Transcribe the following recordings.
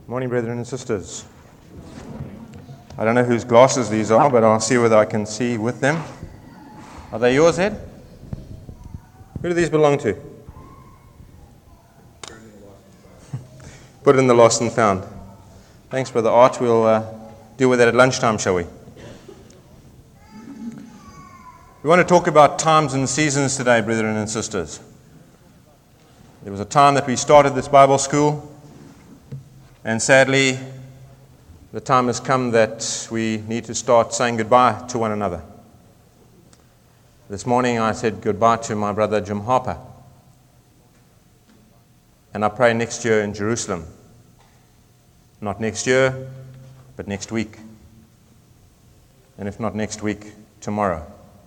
Morning, brethren and sisters. I don't know whose glasses these are, but I'll see whether I can see with them. Are they yours, Ed? Who do these belong to? Put in the lost and found. Thanks, Brother Art. We'll deal with that at lunchtime, shall we? We want to talk about times and seasons today, brethren and sisters. There was a time that we started this Bible school, and sadly, the time has come that we need to start saying goodbye to one another. This morning I said goodbye to my brother Jim Harper, and I pray next year in Jerusalem. Not next year, but next week. And if not next week, tomorrow.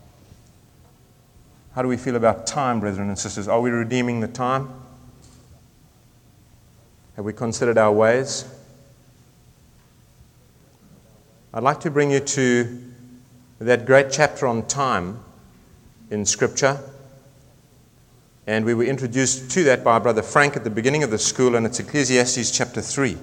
How do we feel about time, brethren and sisters? Are we redeeming the time? Have we considered our ways? I'd like to bring you to that great chapter on time in Scripture. And we were introduced to that by Brother Frank at the beginning of the school, and it's Ecclesiastes chapter 3.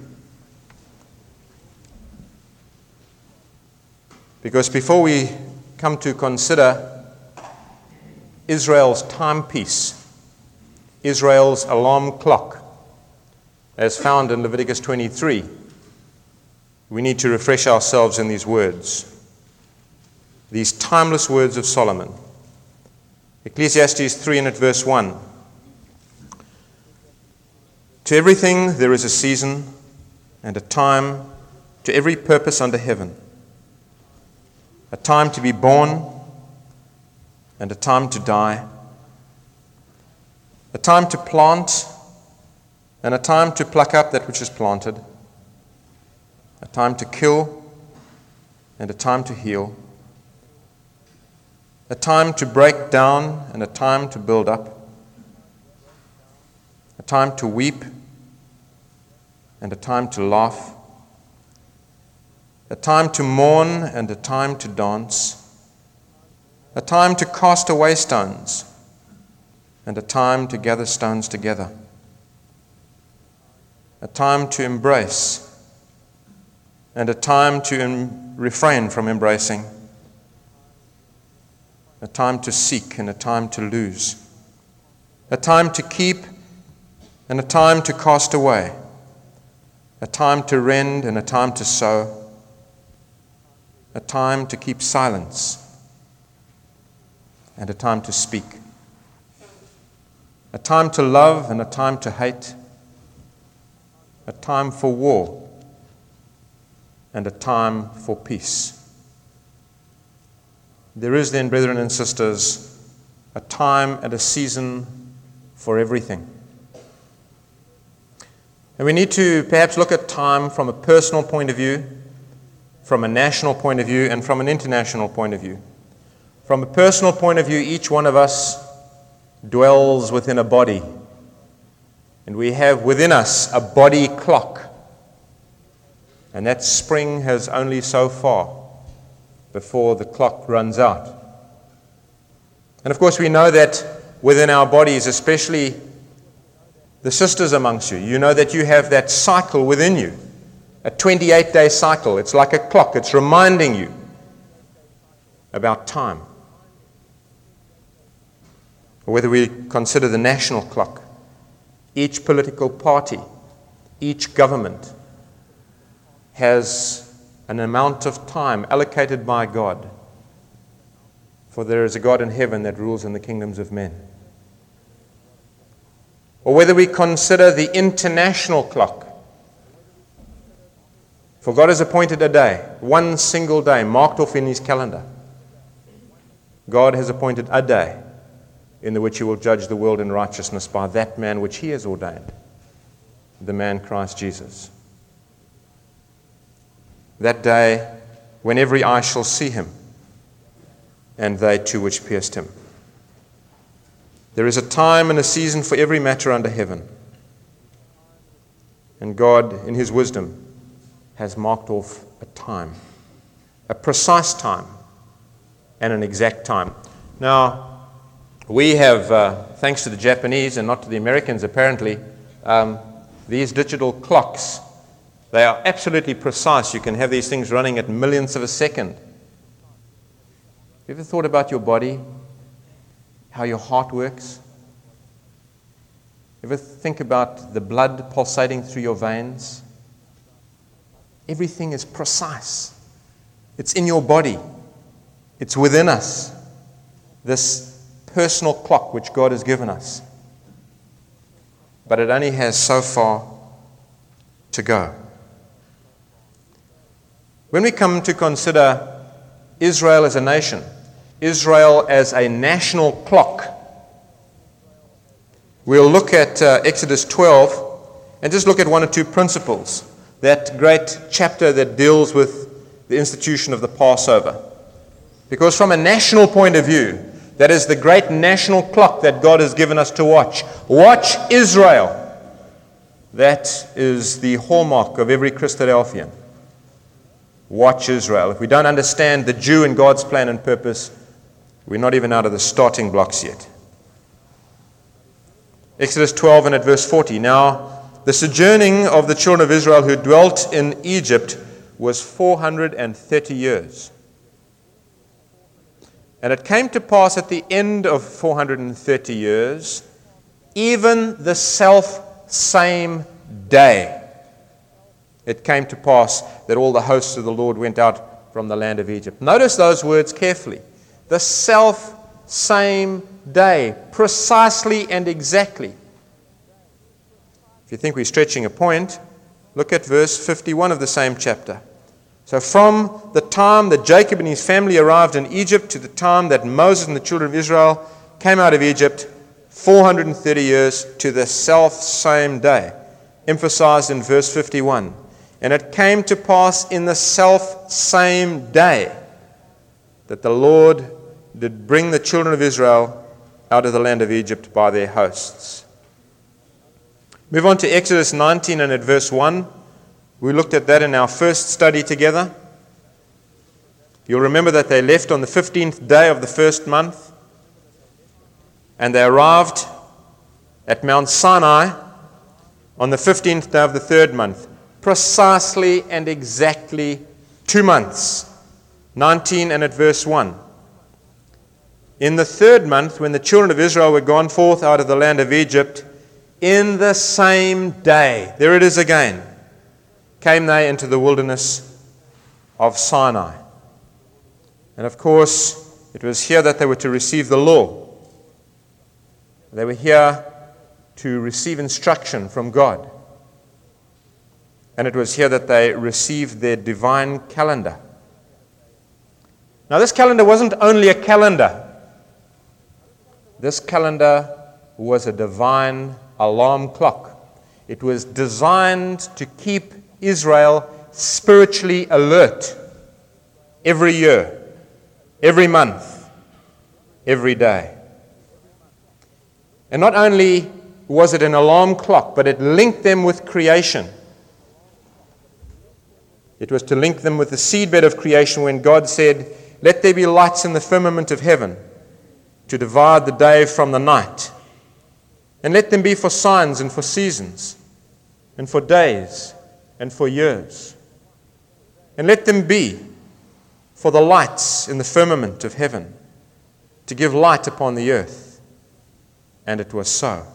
Because before we come to consider Israel's timepiece, Israel's alarm clock, as found in Leviticus 23, we need to refresh ourselves in these words, these timeless words of Solomon. Ecclesiastes 3 and at verse 1. To everything there is a season and a time to every purpose under heaven, a time to be born and a time to die, a time to plant and a time to pluck up that which is planted, a time to kill and a time to heal, a time to break down and a time to build up, a time to weep and a time to laugh, a time to mourn and a time to dance, a time to cast away stones and a time to gather stones together, a time to embrace and a time to refrain from embracing, a time to seek and a time to lose, a time to keep and a time to cast away, a time to rend and a time to sow, a time to keep silence and a time to speak, a time to love and a time to hate, a time for war and a time for peace. There is then, brethren and sisters, a time and a season for everything. And we need to perhaps look at time from a personal point of view, from a national point of view, and from an international point of view. From a personal point of view, each one of us dwells within a body. And we have within us a body clock. And that spring has only so far before the clock runs out. And of course we know that within our bodies, especially the sisters amongst you, you know that you have that cycle within you, a 28-day cycle. It's like a clock. It's reminding you about time. Or whether we consider the national clock, each political party, each government has an amount of time allocated by God, for there is a God in heaven that rules in the kingdoms of men. Or whether we consider the international clock, for God has appointed a day, one single day, marked off in His calendar. God has appointed a day in which He will judge the world in righteousness by that man which He has ordained, the man Christ Jesus. That day when every eye shall see Him, and they too which pierced Him. There is a time and a season for every matter under heaven. And God, in His wisdom, has marked off a time, a precise time, and an exact time. Now, we have, thanks to the Japanese and not to the Americans apparently, these digital clocks They are absolutely precise. You can have these things running at millionths of a second. Have you ever thought about your body, how your heart works? Ever think about the blood pulsating through your veins? Everything is precise. It's in your body. It's within us. This personal clock which God has given us. But it only has so far to go. When we come to consider Israel as a nation, Israel as a national clock, we'll look at Exodus 12 and just look at one or two principles. That great chapter that deals with the institution of the Passover. Because from a national point of view, that is the great national clock that God has given us to watch. Watch Israel. That is the hallmark of every Christadelphian. Watch Israel. If we don't understand the Jew and God's plan and purpose, we're not even out of the starting blocks yet. Exodus 12 and at verse 40. Now, the sojourning of the children of Israel who dwelt in Egypt was 430 years. And it came to pass at the end of 430 years, even the self-same day, it came to pass that all the hosts of the Lord went out from the land of Egypt. Notice those words carefully. The self-same day, precisely and exactly. If you think we're stretching a point, look at verse 51 of the same chapter. So from the time that Jacob and his family arrived in Egypt to the time that Moses and the children of Israel came out of Egypt, 430 years to the self-same day. Emphasized in verse 51. And it came to pass in the self-same day that the Lord did bring the children of Israel out of the land of Egypt by their hosts. Move on to Exodus 19 and at verse 1. We looked at that in our first study together. You'll remember that they left on the 15th day of the first month, and they arrived at Mount Sinai on the 15th day of the third month. Precisely and exactly 2 months. 19 and at verse 1. In the third month, when the children of Israel were gone forth out of the land of Egypt, in the same day, there it is again, came they into the wilderness of Sinai. And of course, it was here that they were to receive the law. They were here to receive instruction from God. And it was here that they received their divine calendar. Now, this calendar wasn't only a calendar. This calendar was a divine alarm clock. It was designed to keep Israel spiritually alert every year, every month, every day. And not only was it an alarm clock, but it linked them with creation. It was to link them with the seedbed of creation when God said, "Let there be lights in the firmament of heaven to divide the day from the night. And let them be for signs and for seasons and for days and for years. And let them be for the lights in the firmament of heaven to give light upon the earth." And it was so.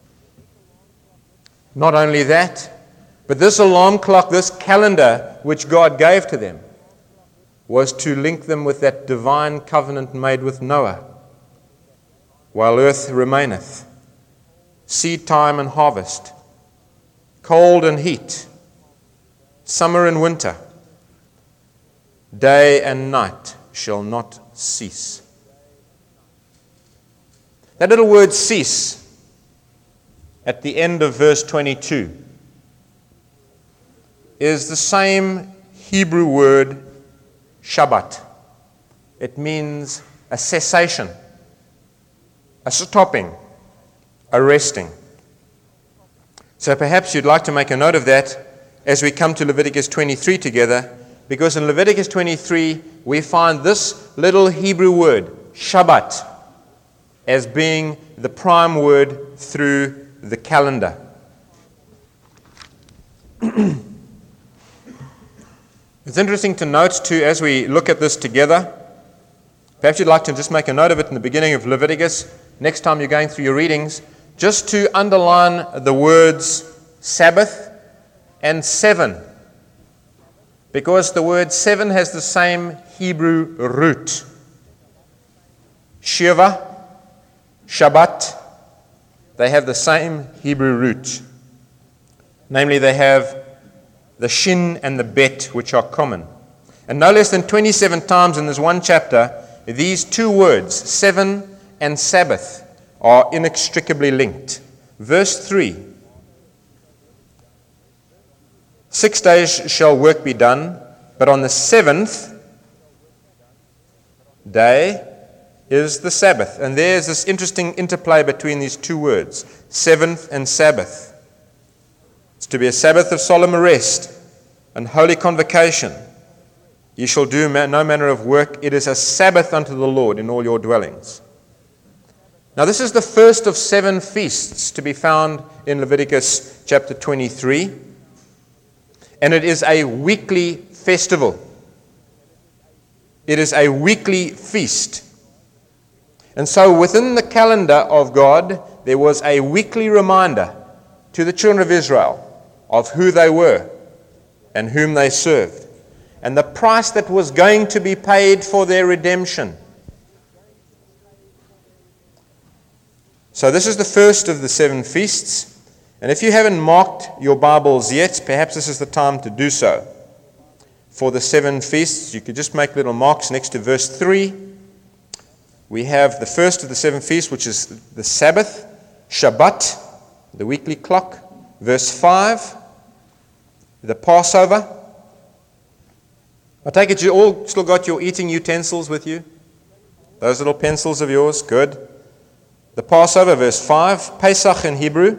Not only that, but this alarm clock, this calendar which God gave to them, was to link them with that divine covenant made with Noah. While earth remaineth, seed time and harvest, cold and heat, summer and winter, day and night shall not cease. That little word cease at the end of verse 22 is the same Hebrew word Shabbat. It means a cessation, a stopping, a resting. So perhaps you'd like to make a note of that as we come to Leviticus 23 together, because in Leviticus 23 we find this little Hebrew word, Shabbat, as being the prime word through the calendar. It's interesting to note too, as we look at this together, perhaps you'd like to just make a note of it in the beginning of Leviticus, next time you're going through your readings, just to underline the words Sabbath and seven. Because the word seven has the same Hebrew root. Shiva, Shabbat, they have the same Hebrew root. Namely, they have the shin and the bet, which are common. And no less than 27 times in this one chapter, these two words, seven and Sabbath, are inextricably linked. Verse 3, 6 days shall work be done, but on the seventh day is the Sabbath. And there's this interesting interplay between these two words, seventh and Sabbath. It's to be a Sabbath of solemn rest and holy convocation. Ye shall do no manner of work. It is a Sabbath unto the Lord in all your dwellings. Now this is the first of 7 feasts to be found in Leviticus chapter 23. And it is a weekly festival. It is a weekly feast. And so within the calendar of God, there was a weekly reminder to the children of Israel of who they were and whom they served, and the price that was going to be paid for their redemption. So this is the first of the 7 feasts, and if you haven't marked your Bibles yet, perhaps this is the time to do so. For the 7 feasts, you could just make little marks next to verse 3. We have the first of the 7 feasts, which is the Sabbath, Shabbat, the weekly clock. Verse 5, the Passover. I take it you all still got your eating utensils with you? Those little pencils of yours? Good. The Passover, verse 5, Pesach in Hebrew.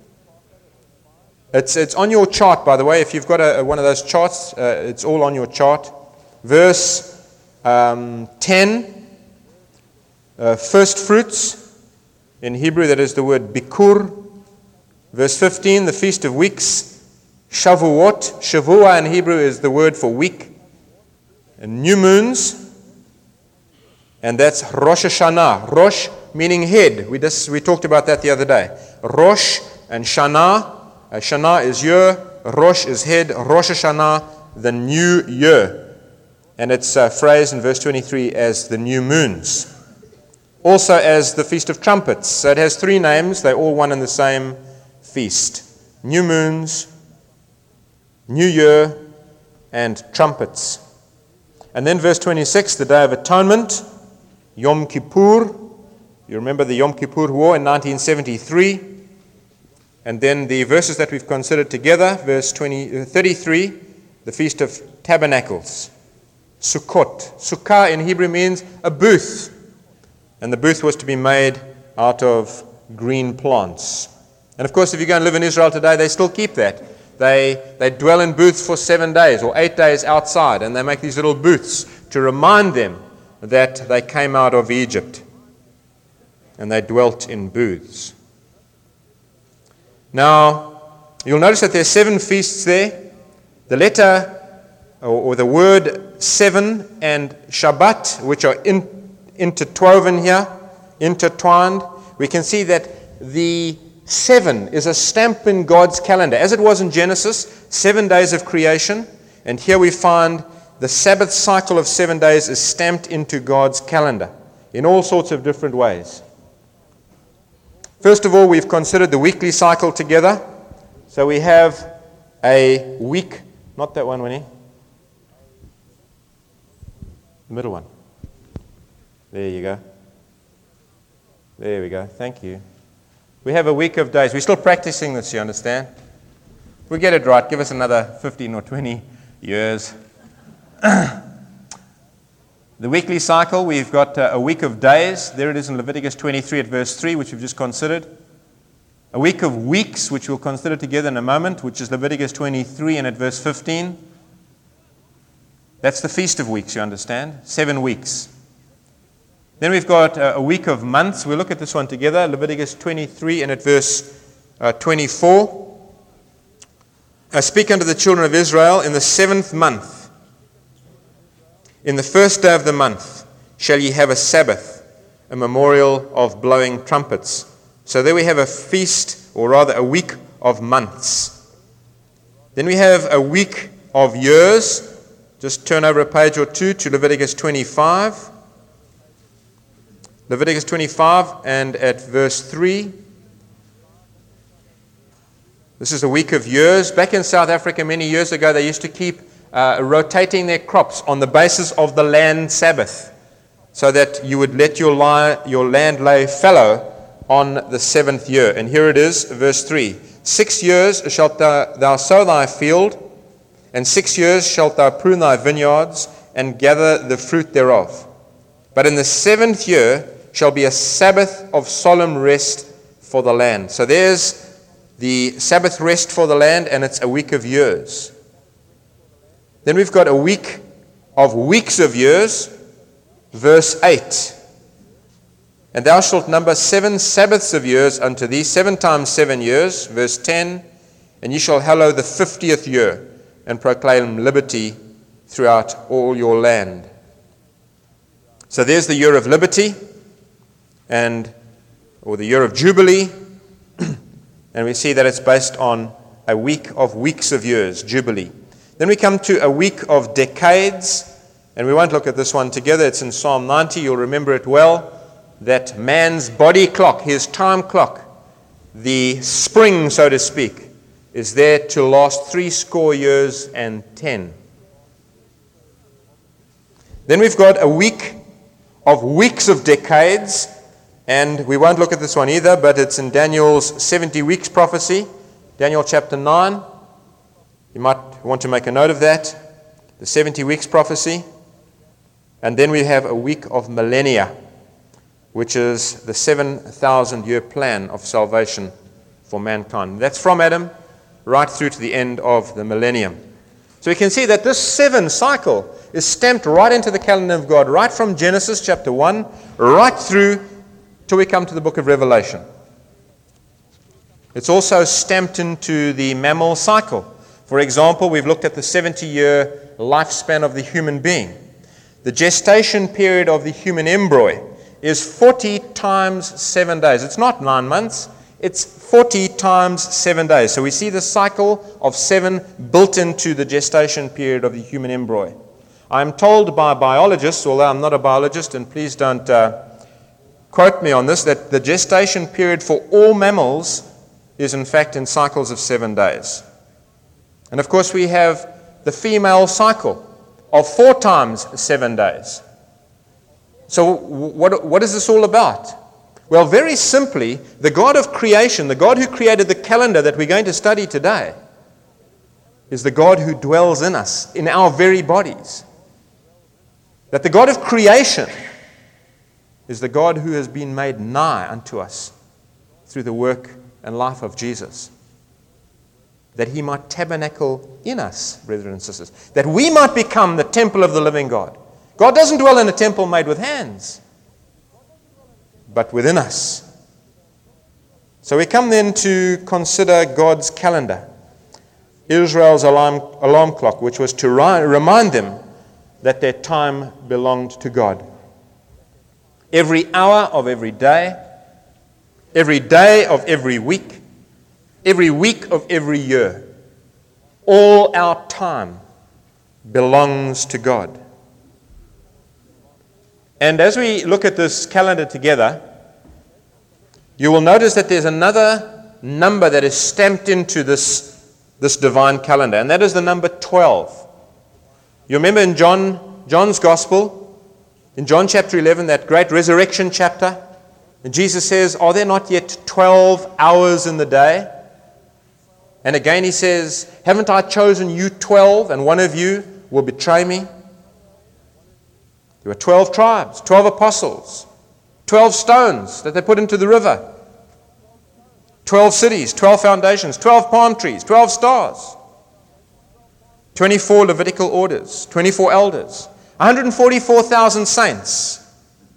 It's on your chart, by the way. If you've got one of those charts, it's all on your chart. Verse 10, first fruits. In Hebrew, that is the word bikur. Verse 15, the Feast of Weeks. Shavuot. Shavua in Hebrew is the word for week. And new moons. And that's Rosh Hashanah. Rosh meaning head. We talked about that the other day. Rosh and Shana. Shana is year. Rosh is head. Rosh Hashanah, the new year. And it's phrased in verse 23 as the new moons. Also as the Feast of Trumpets. So it has 3 names. They're all one and the same feast. New moons, New Year, and trumpets. And then verse 26, the Day of Atonement, Yom Kippur. You remember the Yom Kippur War in 1973. And then the verses that we've considered together, verse 33, the Feast of Tabernacles, Sukkot. Sukkah in Hebrew means a booth. And the booth was to be made out of green plants. And of course, if you go and live in Israel today, they still keep that. They dwell in booths for 7 days or 8 days outside, and they make these little booths to remind them that they came out of Egypt. And they dwelt in booths. Now, you'll notice that there's 7 feasts there. The letter or the word 7 and Shabbat, which are interwoven here, intertwined, we can see that the 7 is a stamp in God's calendar. As it was in Genesis, 7 days of creation. And here we find the Sabbath cycle of 7 days is stamped into God's calendar in all sorts of different ways. First of all, we've considered the weekly cycle together. So we have a week, not that one, Winnie. The middle one. There you go. There we go. Thank you. We have a week of days. We're still practicing this, you understand? If we get it right, give us another 15 or 20 years. The weekly cycle, we've got a week of days. There it is in Leviticus 23 at verse 3, which we've just considered. A week of weeks, which we'll consider together in a moment, which is Leviticus 23 and at verse 15. That's the Feast of Weeks, you understand? 7 weeks. Then we've got a week of months. We'll look at this one together. Leviticus 23 and at verse 24. I speak unto the children of Israel in the 7th month. In the first day of the month shall ye have a Sabbath, a memorial of blowing trumpets. So there we have a feast, or rather a week of months. Then we have a week of years. Just turn over a page or two to Leviticus 25. Leviticus 25 and at verse 3. This is a week of years. Back in South Africa many years ago, they used to keep rotating their crops on the basis of the land Sabbath, so that you would let your land lay fallow on the seventh year. And here it is, verse 3. 6 years shalt thou sow thy field, and 6 years shalt thou prune thy vineyards, and gather the fruit thereof. But in the seventh year shall be a Sabbath of solemn rest for the land. So there's the Sabbath rest for the land, and it's a week of years. Then we've got a week of weeks of years, verse 8. And thou shalt number 7 Sabbaths of years unto thee, 7 times 7 years, verse 10. And ye shall hallow the 50th year, and proclaim liberty throughout all your land. So there's the year of liberty, or the year of Jubilee. And we see that it's based on a week of weeks of years, Jubilee. Then we come to a week of decades, and we won't look at this one together. It's in Psalm 90. You'll remember it well, that man's body clock, his time clock, the spring, so to speak, is there to last 70 years and 10. Then we've got a week of weeks of decades, and we won't look at this one either, but it's in Daniel's 70 weeks prophecy, Daniel chapter 9. You might want to make a note of that, the 70 weeks prophecy. And then we have a week of millennia, which is the 7,000-year plan of salvation for mankind. That's from Adam right through to the end of the millennium. So we can see that this 7 cycle is stamped right into the calendar of God, right from Genesis chapter 1, right through till we come to the book of Revelation. It's also stamped into the mammal cycle. For example, we've looked at the 70-year lifespan of the human being. The gestation period of the human embryo is 40 times 7 days. It's not 9 months. It's 40 times 7 days. So we see the cycle of 7 built into the gestation period of the human embryo. I'm told by biologists, although I'm not a biologist, and please don't quote me on this, that the gestation period for all mammals is in fact in cycles of 7 days. And of course we have the female cycle of 4 times 7 days. So what is this all about? Well, very simply, the God of creation, the God who created the calendar that we're going to study today, is the God who dwells in us, in our very bodies. That the God of creation is the God who has been made nigh unto us through the work and life of Jesus. That he might tabernacle in us, brethren and sisters. That we might become the temple of the living God. God doesn't dwell in a temple made with hands, but within us. So we come then to consider God's calendar, Israel's alarm clock, which was to remind them that their time belonged to God. Every hour of every day of every week of every year, all our time belongs to God. And as we look at this calendar together, you will notice that there's another number that is stamped into this divine calendar, and that is the number 12. You remember in John's Gospel, in John chapter 11, that great resurrection chapter, and Jesus says, are there not yet 12 hours in the day? And again he says, haven't I chosen you 12, and one of you will betray me? There were 12 tribes, 12 apostles, 12 stones that they put into the river, 12 cities, 12 foundations, 12 palm trees, 12 stars, 24 Levitical orders, 24 elders, 144,000 saints.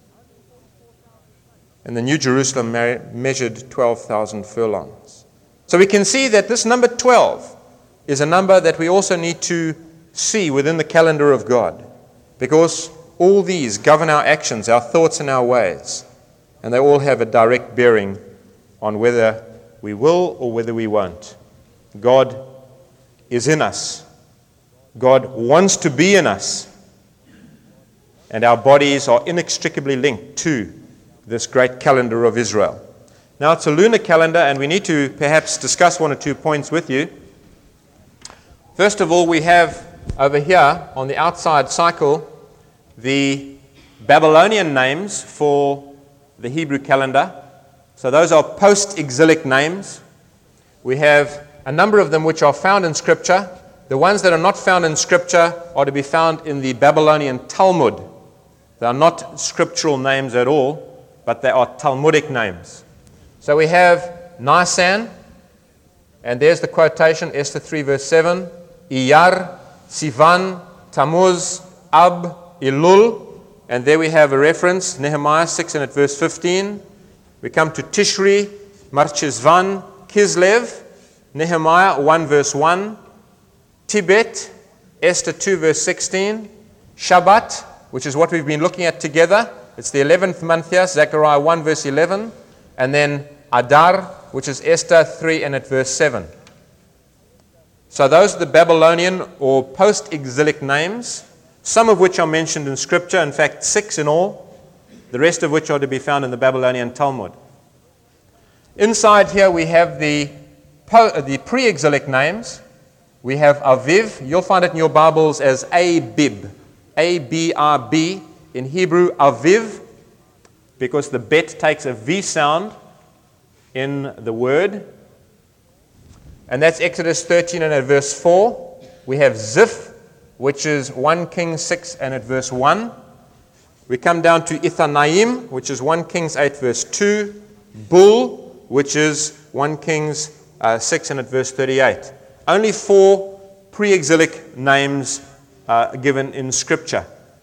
And the New Jerusalem measured 12,000 furlongs. So we can see that this number 12 is a number that we also need to see within the calendar of God. because all these govern our actions, our thoughts, and our ways, and they all have a direct bearing on whether we will or whether we won't. God is in us. God wants to be in us. And our bodies are inextricably linked to this great calendar of Israel. Now, it's a lunar calendar, and we need to perhaps discuss one or two points with you. First of all, we have over here on the outside cycle the Babylonian names for the Hebrew calendar. So those are post-exilic names. We have a number of them which are found in Scripture. The ones that are not found in Scripture are to be found in the Babylonian Talmud. They are not scriptural names at all, but they are Talmudic names. So we have Nisan, and there's the quotation, Esther 3 verse 7, Iyar, Sivan, Tammuz, Ab, Elul, and there we have a reference, Nehemiah 6 and at verse 15. We come to Tishri, Marcheshvan, Kislev, Nehemiah 1 verse 1, Tibet, Esther 2 verse 16, Shabbat, which is what we've been looking at together. It's the 11th month here, Zechariah 1 verse 11, and then Adar, which is Esther 3 and at verse 7. So those are the Babylonian or post-exilic names, some of which are mentioned in Scripture, in fact 6 in all, the rest of which are to be found in the Babylonian Talmud. Inside here we have the pre-exilic names. We have Aviv. You'll find it in your Bibles as Abib, A-B-R-B. In Hebrew, Aviv, because the bet takes a V sound in the word. And that's Exodus 13 and at verse 4. We have Ziph, which is 1 Kings 6 and at verse 1. We come down to Ithanaim, which is 1 Kings 8 verse 2. Bull, which is 1 Kings 6 and at verse 38. Only 4 pre-exilic names given in Scripture.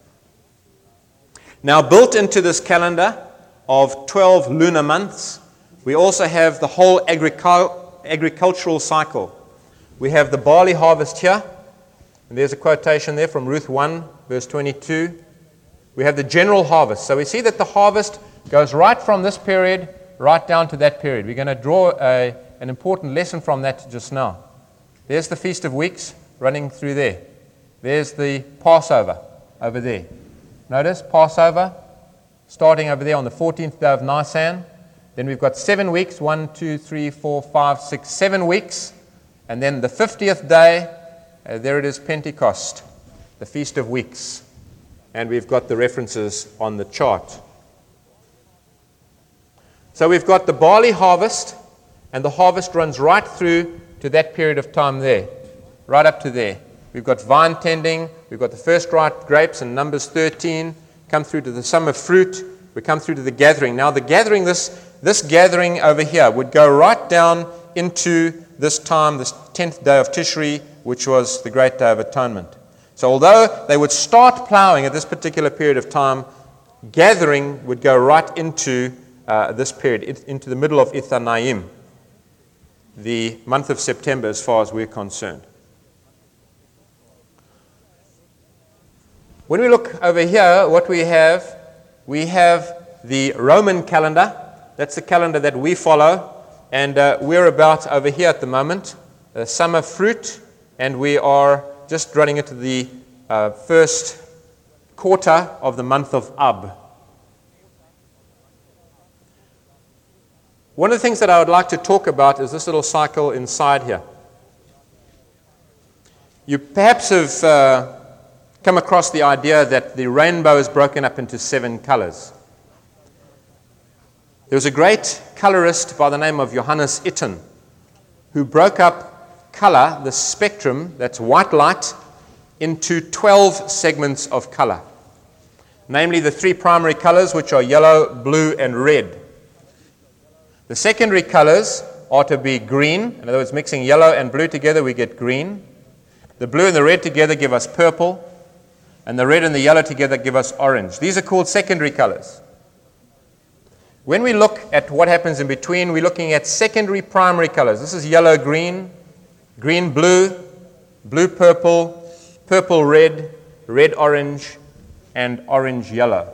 Now, built into this calendar of 12 lunar months, we also have the whole agricultural cycle. We have the barley harvest here, and there's a quotation there from Ruth 1, verse 22. We have the general harvest. So we see that the harvest goes right from this period right down to that period. We're going to draw an important lesson from that just now. There's the Feast of Weeks running through there. There's the Passover over there. Notice Passover starting over there on the 14th day of Nisan. Then we've got 7 weeks, 1, 2, 3, 4, 5, 6, 7 weeks. And then the 50th day, there it is, Pentecost, the Feast of Weeks. And we've got the references on the chart. So we've got the barley harvest, and the harvest runs right through to that period of time there, right up to there. We've got vine tending, we've got the first ripe grapes in Numbers 13, come through to the summer fruit, we come through to the gathering. Now the gathering, this gathering over here would go right down into this time, this 10th day of Tishri, which was the great day of atonement. So although they would start plowing at this particular period of time, gathering would go right into this period, into the middle of Ithanaim, the month of September as far as we're concerned. When we look over here, what we have the Roman calendar. That's the calendar that we follow, and we're about over here at the moment, summer fruit, and we are just running into the first quarter of the month of Ab. One of the things that I would like to talk about is this little cycle inside here. You perhaps have come across the idea that the rainbow is broken up into 7 colors. There was a great colorist by the name of Johannes Itten who broke up color, the spectrum, that's white light, into 12 segments of color. Namely the 3 primary colors, which are yellow, blue, and red. The secondary colors are to be green. In other words, mixing yellow and blue together, we get green. The blue and the red together give us purple. And the red and the yellow together give us orange. These are called secondary colors. When we look at what happens in between, we're looking at secondary primary colors. This is yellow, green, green, blue, blue, purple, purple, red, red, orange, and orange-yellow.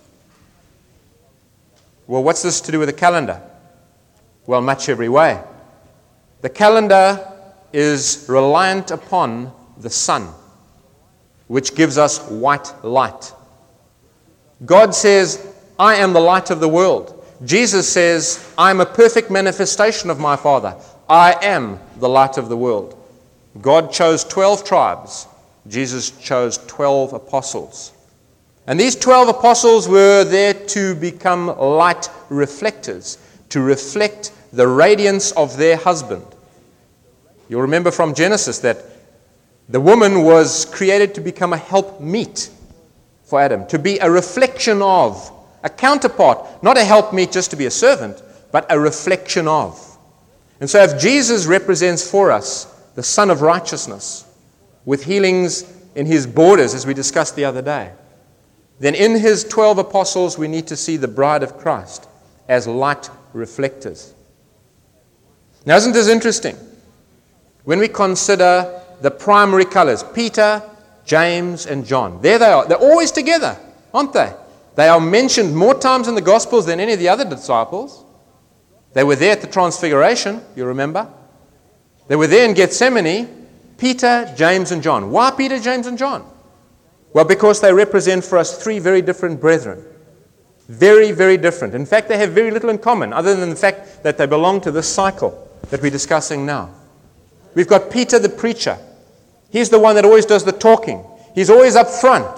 Well, what's this to do with the calendar? Well, much every way. The calendar is reliant upon the sun, which gives us white light. God says, I am the light of the world. Jesus says, I am a perfect manifestation of my Father. I am the light of the world. God chose 12 tribes. Jesus chose 12 apostles. And these 12 apostles were there to become light reflectors, to reflect the radiance of their husband. You'll remember from Genesis that the woman was created to become a helpmeet for Adam, to be a reflection of, a counterpart, not a helpmeet just to be a servant, but a reflection of. And so if Jesus represents for us the Son of Righteousness, with healings in his borders, as we discussed the other day, then in his 12 apostles we need to see the bride of Christ as light reflectors. Now, isn't this interesting? When we consider the primary colors, Peter, James, and John, there they are. They're always together, aren't they? They are mentioned more times in the Gospels than any of the other disciples. They were there at the Transfiguration, you remember. They were there in Gethsemane, Peter, James, and John. Why Peter, James, and John? Well, because they represent for us three very different brethren. Very, very different. In fact, they have very little in common, other than the fact that they belong to this cycle that we're discussing now. We've got Peter the preacher. He's the one that always does the talking. He's always up front.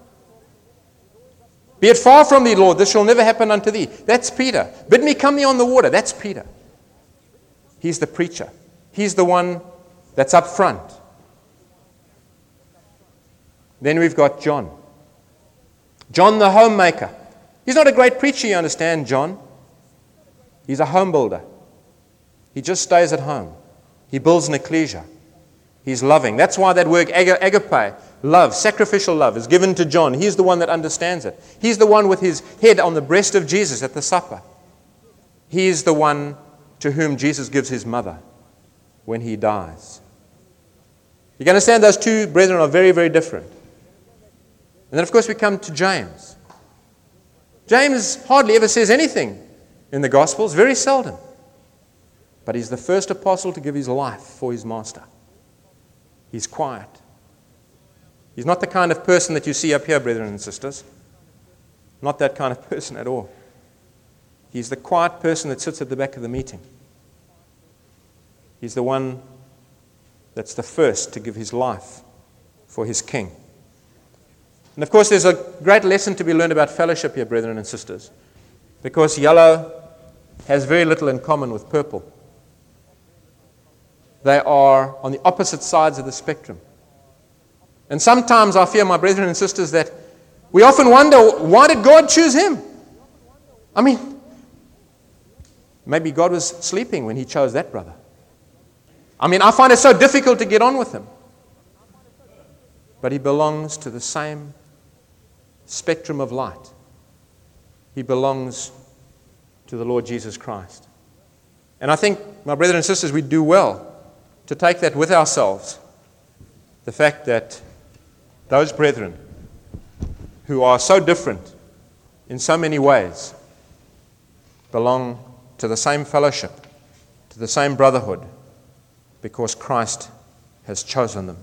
Be it far from thee, Lord, this shall never happen unto thee. That's Peter. Bid me come thee on the water. That's Peter. He's the preacher. He's the one that's up front. Then we've got John. John the homemaker. He's not a great preacher, you understand, John. He's a home builder. He just stays at home. He builds an ecclesia. He's loving. That's why that word agape, love, sacrificial love, is given to John. He's the one that understands it. He's the one with his head on the breast of Jesus at the supper. He's the one to whom Jesus gives his mother when he dies. You can understand those two brethren are very, very different. And then, of course, we come to James. James hardly ever says anything in the Gospels, very seldom. But he's the first apostle to give his life for his master. He's quiet. He's not the kind of person that you see up here, brethren and sisters. Not that kind of person at all. He's the quiet person that sits at the back of the meeting. He's the one that's the first to give his life for his king. And of course, there's a great lesson to be learned about fellowship here, brethren and sisters, because yellow has very little in common with purple. They are on the opposite sides of the spectrum. And sometimes I fear, my brethren and sisters, that we often wonder, why did God choose him? I mean, maybe God was sleeping when he chose that brother. I mean, I find it so difficult to get on with him. But he belongs to the same spectrum of light. He belongs to the Lord Jesus Christ. And I think, my brethren and sisters, we do well to take that with ourselves. The fact that those brethren who are so different in so many ways belong to the same fellowship, to the same brotherhood, because Christ has chosen them.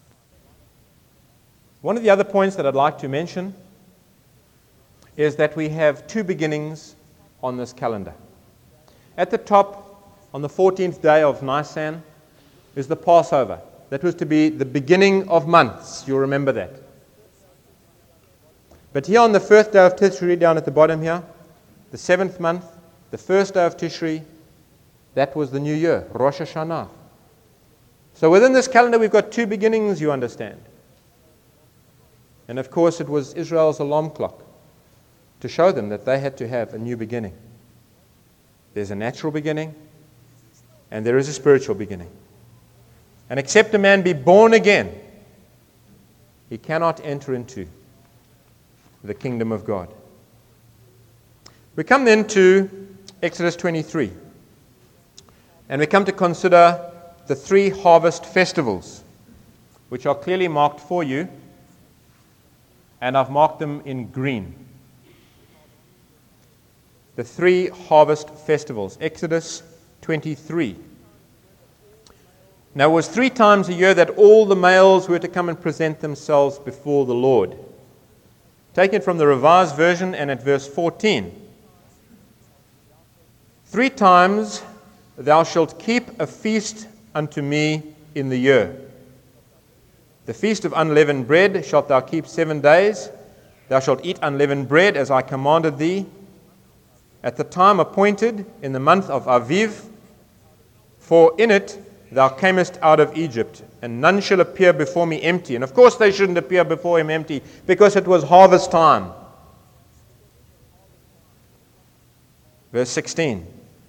One of the other points that I'd like to mention is that we have two beginnings on this calendar. At the top, on the 14th day of Nisan, is the Passover. That was to be the beginning of months. You'll remember that. But here on the first day of Tishri, down at the bottom here, the 7th month, the first day of Tishri, that was the new year, Rosh Hashanah. So within this calendar, we've got two beginnings, you understand. And of course, it was Israel's alarm clock to show them that they had to have a new beginning. There's a natural beginning, and there is a spiritual beginning. And except a man be born again, he cannot enter into the kingdom of God. We come then to Exodus 23. And we come to consider the three harvest festivals, which are clearly marked for you and I've marked them in green. The 3 harvest festivals, Exodus 23. Now it was 3 times a year that all the males were to come and present themselves before the Lord. Taken from the Revised Version and at verse 14. 3 times thou shalt keep a feast unto me in the year. The feast of unleavened bread shalt thou keep 7 days. Thou shalt eat unleavened bread as I commanded thee, at the time appointed in the month of Aviv, for in it thou camest out of Egypt, and none shall appear before me empty. And of course they shouldn't appear before him empty, because it was harvest time. Verse 16.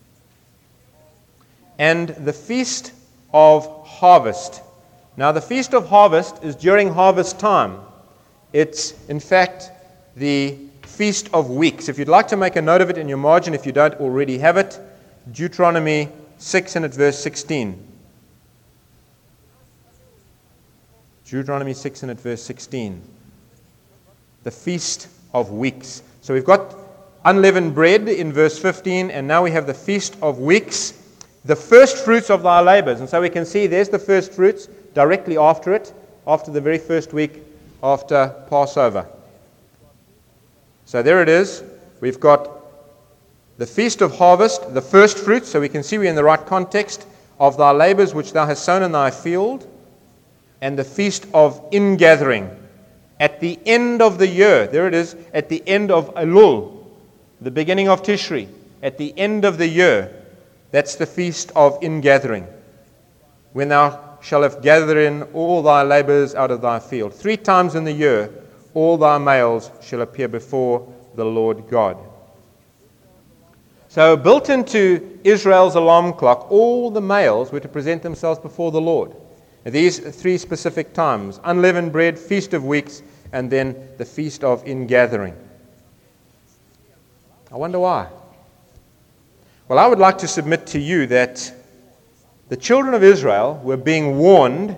And the feast of harvest. Now the feast of harvest is during harvest time. It's in fact the Feast of Weeks. If you'd like to make a note of it in your margin, if you don't already have it, Deuteronomy 6 and at verse 16. Deuteronomy 6 and at verse 16. The Feast of Weeks. So we've got unleavened bread in verse 15, and now we have the Feast of Weeks, the first fruits of thy labors. And so we can see there's the first fruits directly after it, after the very first week after Passover. So there it is. We've got the Feast of Harvest, the first fruits, so we can see we're in the right context, of thy labors which thou hast sown in thy field, and the Feast of Ingathering at the end of the year. There it is, at the end of Elul, the beginning of Tishri, at the end of the year. That's the Feast of Ingathering, when thou shalt have gathered in all thy labors out of thy field. 3 times in the year all thy males shall appear before the Lord God. So built into Israel's alarm clock, all the males were to present themselves before the Lord. These 3 specific times: unleavened bread, Feast of Weeks, and then the Feast of Ingathering. I wonder why. Well, I would like to submit to you that the children of Israel were being warned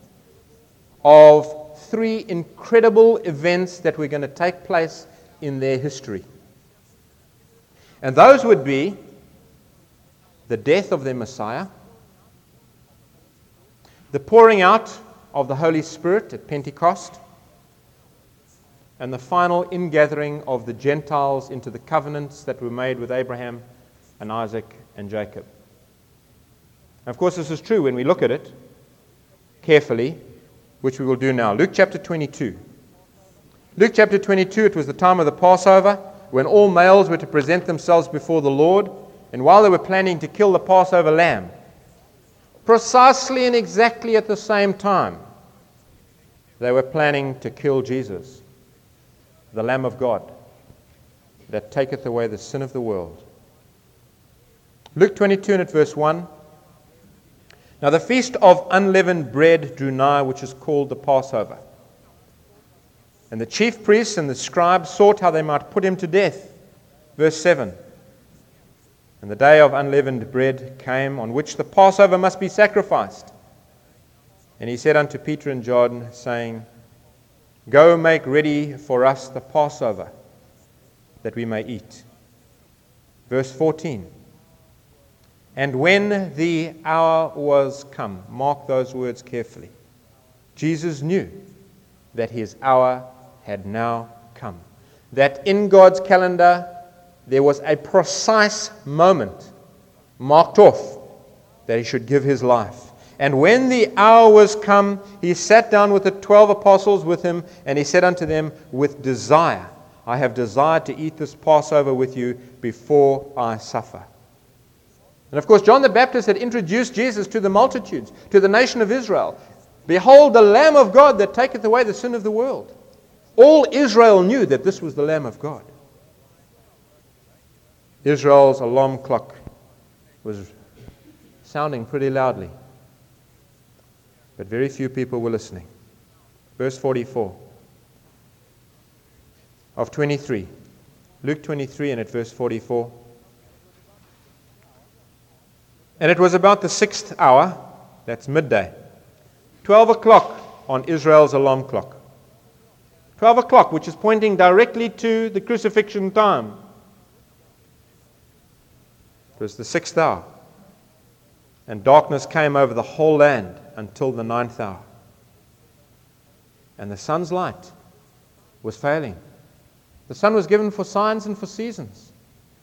of 3 incredible events that were going to take place in their history. And those would be the death of their Messiah, the pouring out of the Holy Spirit at Pentecost, and the final ingathering of the Gentiles into the covenants that were made with Abraham and Isaac and Jacob. And of course, this is true when we look at it carefully, which we will do now. Luke chapter 22. Luke chapter 22, it was the time of the Passover, when all males were to present themselves before the Lord. And while they were planning to kill the Passover lamb, precisely and exactly at the same time, they were planning to kill Jesus, the Lamb of God, that taketh away the sin of the world. Luke 22 and at verse 1. Now the feast of unleavened bread drew nigh, which is called the Passover. And the chief priests and the scribes sought how they might put him to death. Verse 7. And the day of unleavened bread came, on which the Passover must be sacrificed. And he said unto Peter and John, saying, Go make ready for us the Passover, that we may eat. Verse 14. And when the hour was come, mark those words carefully, Jesus knew that his hour had now come. That in God's calendar there was a precise moment marked off that he should give his life. And when the hour was come, he sat down with the 12 apostles with him, and he said unto them, With desire, I have desired to eat this Passover with you before I suffer. And of course, John the Baptist had introduced Jesus to the multitudes, to the nation of Israel. Behold, the Lamb of God that taketh away the sin of the world. All Israel knew that this was the Lamb of God. Israel's alarm clock was sounding pretty loudly, but very few people were listening. Verse 44 of 23. Luke 23 and at verse 44. And it was about the 6th hour, that's midday, 12 o'clock on Israel's alarm clock. 12 o'clock, which is pointing directly to the crucifixion time. It was the 6th hour. And darkness came over the whole land until the 9th hour. And the sun's light was failing. The sun was given for signs and for seasons.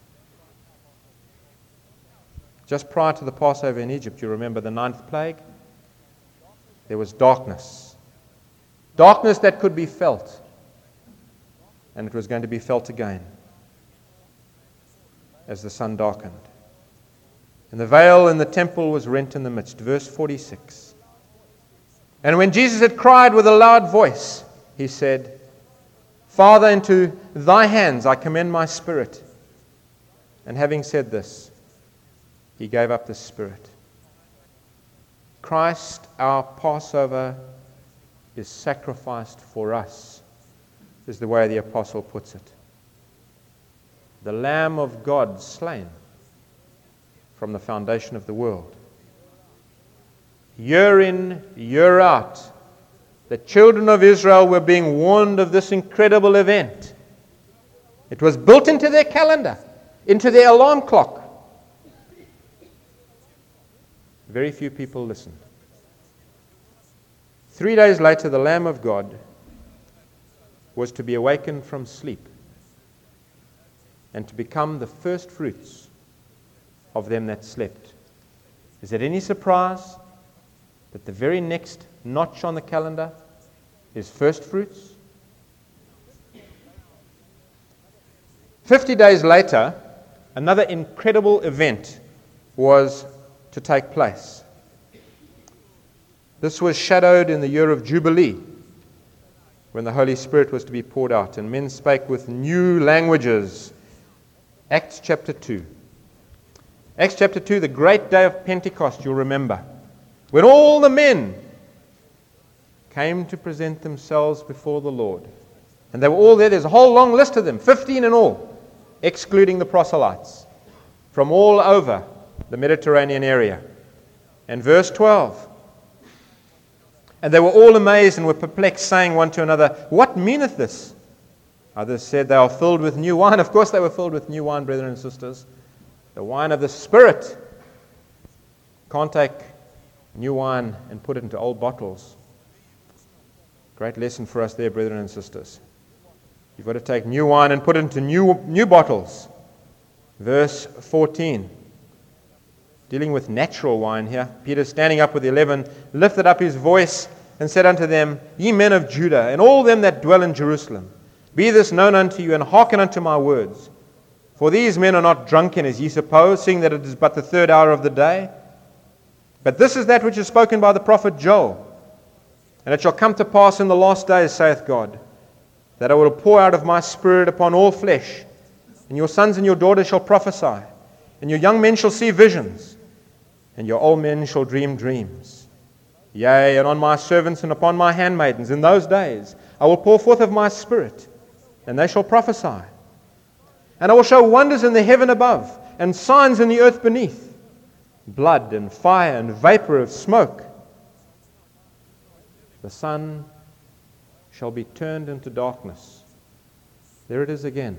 Just prior to the Passover in Egypt, you remember the 9th plague? There was darkness. Darkness that could be felt. And it was going to be felt again as the sun darkened. And the veil in the temple was rent in the midst. Verse 46. And when Jesus had cried with a loud voice, he said, Father, into thy hands I commend my spirit. And having said this, he gave up the spirit. Christ, our Passover, is sacrificed for us, is the way the apostle puts it. The Lamb of God slain from the foundation of the world. Year in, year out, the children of Israel were being warned of this incredible event. It was built into their calendar, into their alarm clock. Very few people listened. 3 days later, the Lamb of God was to be awakened from sleep and to become the first fruits of them that slept. Is it any surprise that the very next notch on the calendar is first fruits? 50 days later, another incredible event was to take place. This was shadowed in the year of Jubilee, when the Holy Spirit was to be poured out, and men spake with new languages. Acts chapter 2. Acts chapter 2, the great day of Pentecost, you'll remember, when all the men came to present themselves before the Lord. And they were all there. There's a whole long list of them, 15 in all, excluding the proselytes, from all over the Mediterranean area. And verse 12. And they were all amazed and were perplexed, saying one to another, What meaneth this? Others said, They are filled with new wine. Of course they were filled with new wine, brethren and sisters. The wine of the Spirit. Can't take new wine and put it into old bottles. Great lesson for us there, brethren and sisters. You've got to take new wine and put it into new bottles. Verse 14. Dealing with natural wine here. Peter, standing up with the 11, lifted up his voice and said unto them, Ye men of Judah, and all them that dwell in Jerusalem, be this known unto you, and hearken unto my words. For these men are not drunken, as ye suppose, seeing that it is but the 3rd hour of the day. But this is that which is spoken by the prophet Joel. And it shall come to pass in the last days, saith God, that I will pour out of my Spirit upon all flesh, and your sons and your daughters shall prophesy, and your young men shall see visions, and your old men shall dream dreams. Yea, and on my servants and upon my handmaidens in those days I will pour forth of my Spirit, and they shall prophesy. And I will show wonders in the heaven above, and signs in the earth beneath, blood and fire and vapor of smoke. The sun shall be turned into darkness. There it is again.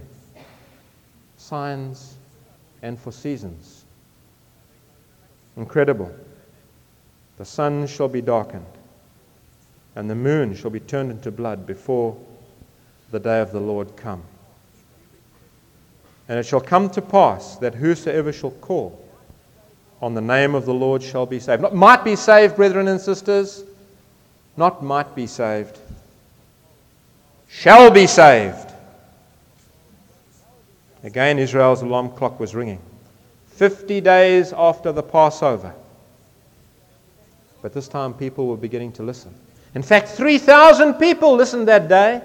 Signs and for seasons. Incredible. The sun shall be darkened, and the moon shall be turned into blood before the day of the Lord come. And it shall come to pass that whosoever shall call on the name of the Lord shall be saved. Not might be saved, brethren and sisters. Not might be saved. Shall be saved. Again, Israel's alarm clock was ringing. 50 days after the Passover. But this time people were beginning to listen. In fact, 3,000 people listened that day.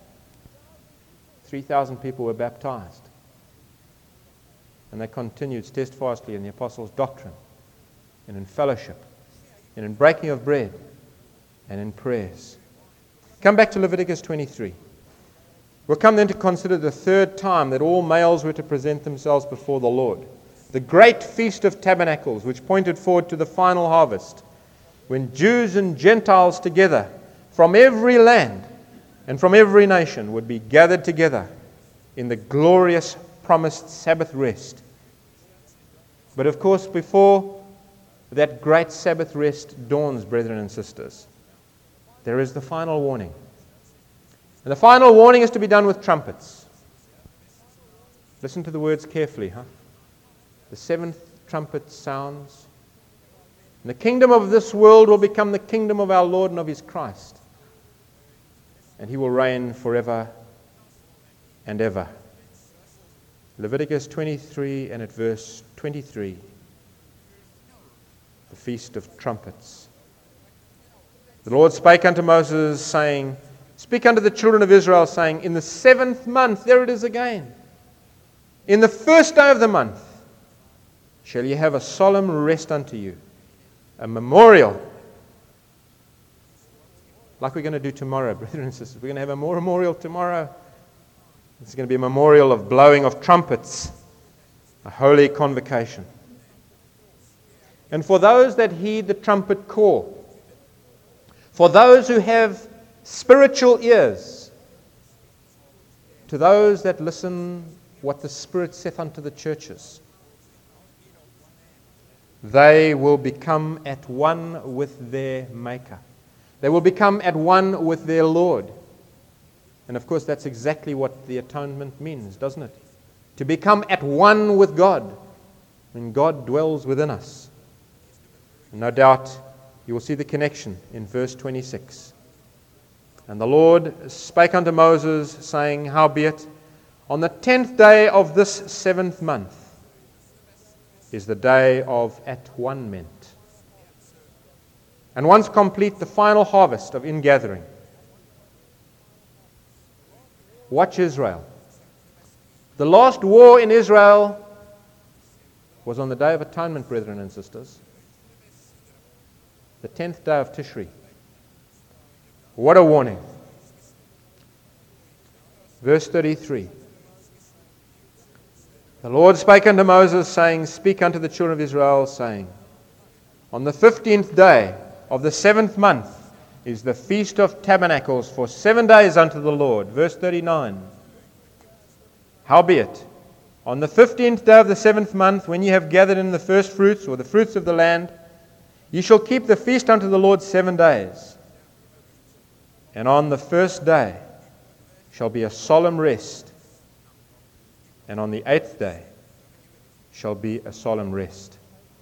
3,000 people were baptized. And they continued steadfastly in the apostles' doctrine, and in fellowship, and in breaking of bread, and in prayers. Come back to Leviticus 23. We'll come then to consider the 3rd time that all males were to present themselves before the Lord. The great Feast of Tabernacles, which pointed forward to the final harvest, when Jews and Gentiles together from every land and from every nation would be gathered together in the glorious promised Sabbath rest. But of course, before that great Sabbath rest dawns, brethren and sisters, there is the final warning. And the final warning is to be done with trumpets. Listen to the words carefully, The seventh trumpet sounds, and the kingdom of this world will become the kingdom of our Lord and of His Christ, and He will reign forever and ever. Leviticus 23 and at verse 23, the Feast of Trumpets. The Lord spake unto Moses, saying, Speak unto the children of Israel, saying, In the 7th month, there it is again, in the 1st day of the month, shall ye have a solemn rest unto you, a memorial. Like we're going to do tomorrow, brethren and sisters. We're going to have a memorial tomorrow. It's going to be a memorial of blowing of trumpets, a holy convocation. And for those that heed the trumpet call, for those who have spiritual ears, to those that listen what the Spirit saith unto the churches, they will become at one with their Maker. They will become at one with their Lord. And of course, that's exactly what the atonement means, doesn't it? To become at one with God, when God dwells within us. And no doubt you will see the connection in verse 26. And the Lord spake unto Moses, saying, Howbeit, on the 10th day of this 7th month is the day of at-one-ment. And once complete the final harvest of ingathering. Watch Israel. The last war in Israel was on the Day of Atonement, brethren and sisters. The 10th day of Tishri. What a warning. Verse 33. The Lord spake unto Moses, saying, Speak unto the children of Israel, saying, On the 15th day of the 7th month is the Feast of Tabernacles for 7 days unto the Lord. Verse 39. Howbeit, on the 15th day of the 7th month, when ye have gathered in the first fruits, or the fruits of the land, ye shall keep the feast unto the Lord 7 days. And on the first day shall be a solemn rest, and on the 8th day shall be a solemn rest.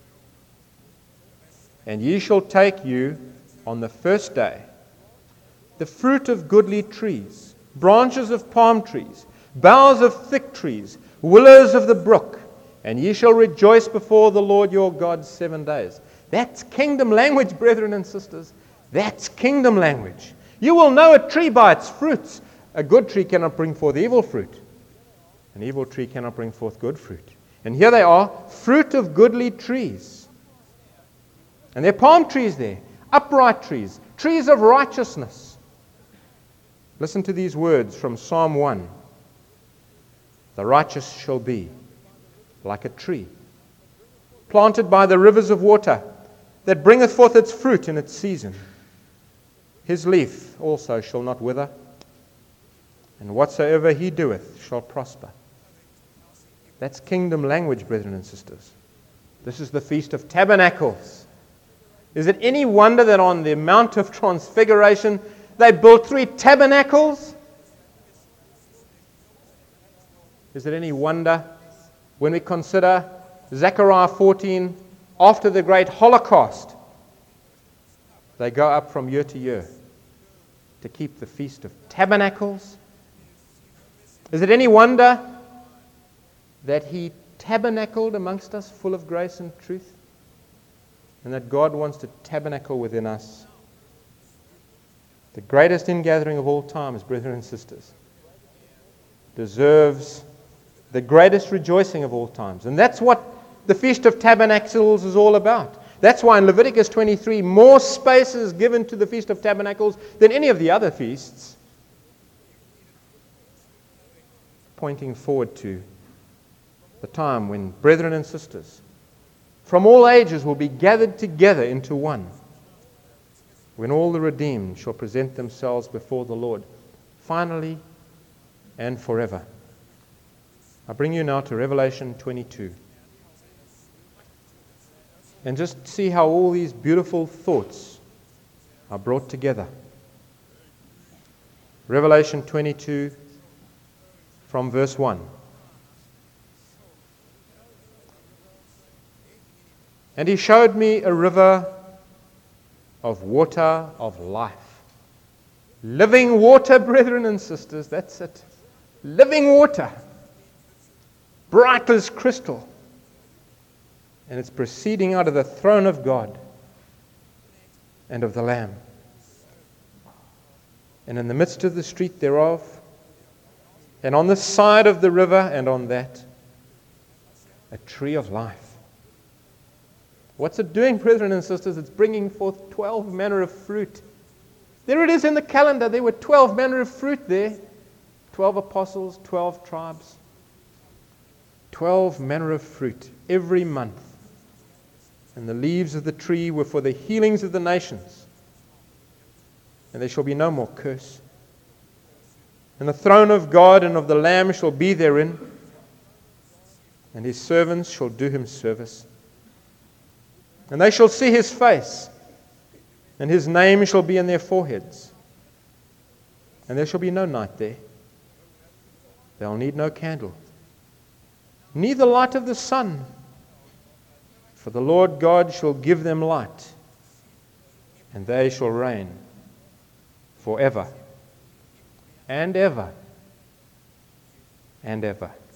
And ye shall take you on the first day the fruit of goodly trees, branches of palm trees, boughs of thick trees, willows of the brook, and ye shall rejoice before the Lord your God 7 days. That's kingdom language, brethren and sisters. That's kingdom language. You will know a tree by its fruits. A good tree cannot bring forth evil fruit. An evil tree cannot bring forth good fruit. And here they are, fruit of goodly trees. And there are palm trees there, upright trees, trees of righteousness. Listen to these words from Psalm 1. The righteous shall be like a tree, planted by the rivers of water, that bringeth forth its fruit in its season. His leaf also shall not wither, and whatsoever he doeth shall prosper. That's kingdom language, brethren and sisters. This is the Feast of Tabernacles. Is it any wonder that on the Mount of Transfiguration they built 3 tabernacles? Is it any wonder when we consider Zechariah 14, after the great Holocaust, they go up from year to year to keep the Feast of Tabernacles? Is it any wonder that He tabernacled amongst us full of grace and truth? And that God wants to tabernacle within us. The greatest ingathering of all times, brethren and sisters, deserves the greatest rejoicing of all times. And that's what the Feast of Tabernacles is all about. That's why in Leviticus 23, more space is given to the Feast of Tabernacles than any of the other feasts, pointing forward to the time when brethren and sisters from all ages will be gathered together into one, when all the redeemed shall present themselves before the Lord. finally and forever. I bring you now to Revelation 22. And just see how all these beautiful thoughts are brought together. Revelation 22 from verse 1. And he showed me a river of water of life. Living water, brethren and sisters, that's it. Living water. Bright as crystal. And it's proceeding out of the throne of God and of the Lamb. And in the midst of the street thereof, and on the side of the river and on that, a tree of life. What's it doing, brethren and sisters? It's bringing forth 12 manner of fruit. There it is in the calendar. There were 12 manner of fruit there. 12 apostles, 12 tribes. 12 manner of fruit every month. And the leaves of the tree were for the healings of the nations. And there shall be no more curse. And the throne of God and of the Lamb shall be therein. And his servants shall do him service. And they shall see his face, and his name shall be in their foreheads. And there shall be no night there. They'll need no candle, neither light of the sun. For the Lord God shall give them light, and they shall reign forever and ever and ever.